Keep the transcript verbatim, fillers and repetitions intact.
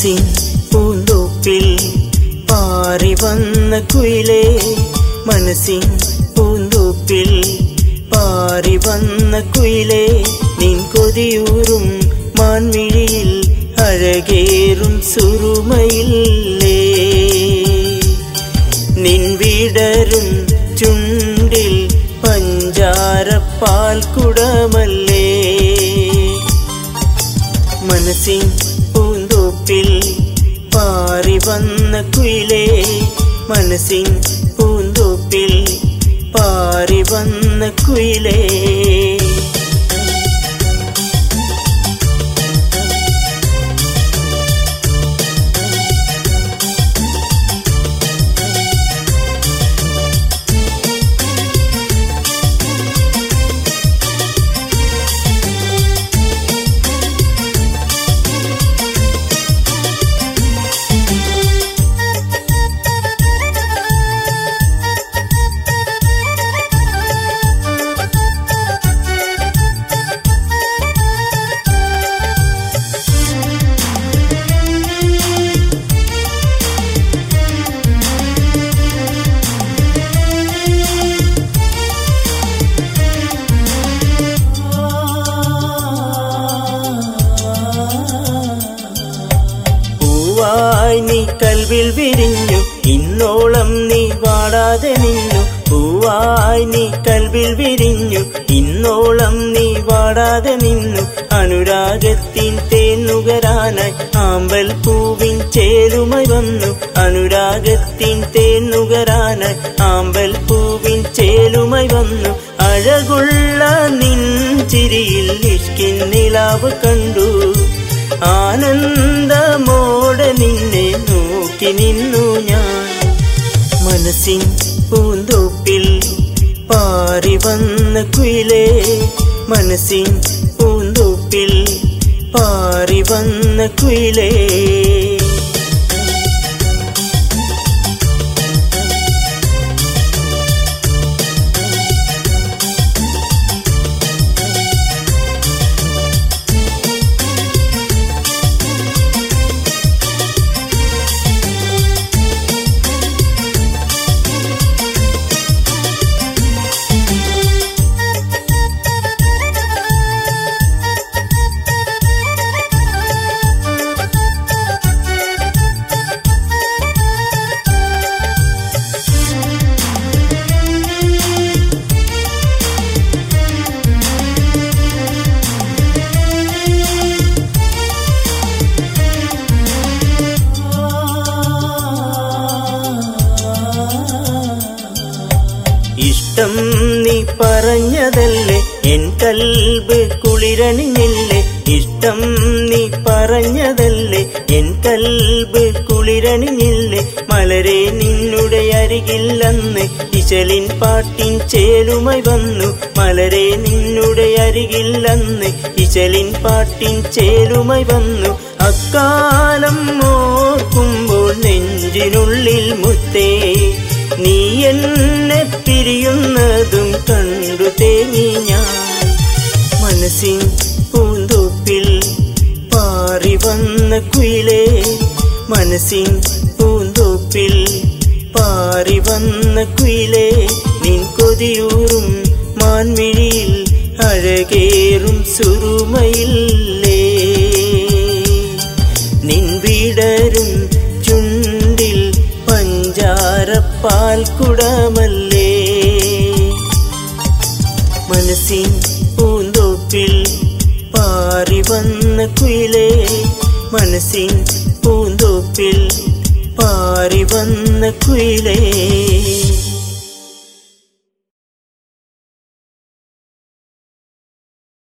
മനസ്സിൻ പൂന്തോപ്പിൽ പാറി വന്ന കുയിലേ, മനസ്സിൻ പൂന്തോപ്പിൽ പാറി വന്ന കുയിലേ, നിൻ കൊതിയൂറും മാൻമിഴിയിൽ അഴകേറും സുറുമയില്ലേ, നിൻ വിടരും ചുണ്ടിൽ പഞ്ചാരപ്പാൽ കുടമല്ലേ. മനസ്സിൻ പൂന്തോപ്പിൽ പാറി വന്ന കുയിലേ, മനസ്സിൻ പൂന്തോപ്പിൽ പാറി വന്ന കുയിലേ. നീ കൽവിൽ വിരിഞ്ഞു, ഇന്നോളം നീ വാടാതെ നിന്നു. പൂവായി നീ കൽവിൽ വിരിഞ്ഞു, ഇന്നോളം നീ വാടാതെ നിന്നു. അനുരാഗത്തിൻ തേന്നുകരാനായി ആമ്പൽ പൂവിൻ ചേലുമായി വന്നു. അനുരാഗത്തിൻ തേന്നുകരാനായി ആമ്പൽ പൂവിൻ ചേലുമായി വന്നു. അഴകുള്ള നിൻ ചിരിയിൽ ഇഷ്കിൻ നിലാവ് കണ്ടു. ആനന്ദമോടെ നിന്നെ നോക്കി നിന്നു ഞാൻ. മനസ്സിൻ പൂന്തോപ്പിൽ പാറി വന്ന കുയിലേ, മനസ്സിൻ പൂന്തോപ്പിൽ പാറി വന്ന കുയിലേ. ഇഷ്ടം നീ പറഞ്ഞതല്ലേ എൻ കൽബ് കുളിരണിഞ്ഞില്ലേ. ഇഷ്ടം നീ പറഞ്ഞതല്ലേ എൻ കൽബ് കുളിരണിഞ്ഞില്ലേ. മലരെ നിന്നുടെ അരികില്ലന്ന് ഇശലിൻ പാട്ടിൻ ചേലുമായി വന്നു. മലരെ നിന്നുടെ അരികില്ലന്ന് ഇശലിൻ പാട്ടിൻ ചേലുമായി വന്നു. അക്കാലം ഓർക്കുമ്പോൾ നെഞ്ചിനുള്ളിൽ മുത്തേ, നീ എന്നെ പിരിയുന്നതും കണ്ടു തേങ്ങി ഞാൻ. മനസ്സിൻ പൂന്തോപ്പിൽ പാറി വന്ന കുയിലേ, മനസ്സിൻ പൂന്തോപ്പിൽ പാറി വന്ന കുയിലേ, നിൻ കൊതിയൂറും മാൻമിഴിയിൽ അഴകേറും സുറുമയില്ലേ, നിൻ വിടരും ചുണ്ടിൽ പഞ്ചാരപ്പാൽ കുടമല്ലേ. മനസ്സിൻ പൂന്തോപ്പിൽ പാറി വന്ന കുയിലേ, മനസ്സിൻ പൂന്തോപ്പിൽ പാറി വന്ന കുയിലേ.